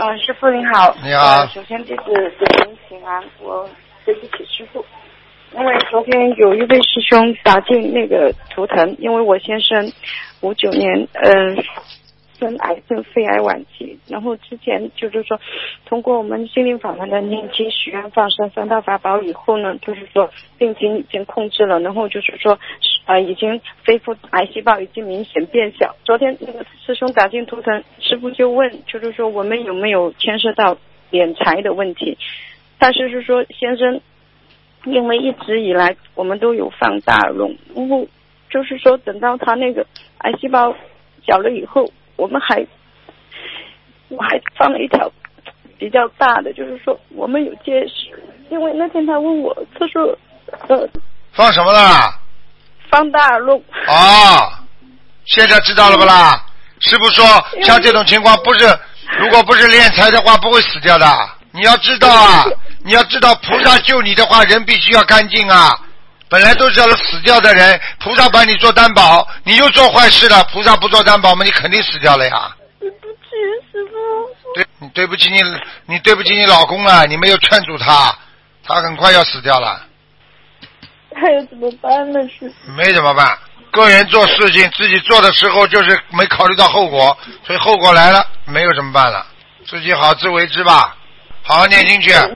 师傅您好。 你好。 首先弟子给您请安，我对不起师傅，因为昨天有一位师兄打进那个图腾，因为我先生59年生癌症肺癌晚期，然后之前就是说通过我们心灵法门的念经许愿放生三大法宝以后呢，就是说病情已经控制了，然后就是说已经恢复，癌细胞已经明显变小。昨天那个师兄打进图腾，师傅就问，就是说我们有没有牵涉到敛财的问题，但是是说先生因为一直以来我们都有放大容，然后就是说等到他那个癌细胞小了以后，我还放了一条比较大的，就是说我们有结石，因为那天他问我，他说放什么了？ 放大肉。 现在知道了不啦？师傅说像这种情况如果不是敛财的话不会死掉的，你要知道啊，你要知道菩萨救你的话人必须要干净啊，本来都是要死掉的人，菩萨把你做担保，你又做坏事了，菩萨不做担保嘛，你肯定死掉了呀。 对不起师傅。 对不起你对不起你老公了，你没有劝阻他很快要死掉了。 还有怎么办呢？师傅没怎么办，个人做事情自己做的时候就是没考虑到后果，所以后果来了没有怎么办了，自己好自为之吧，好好念经去。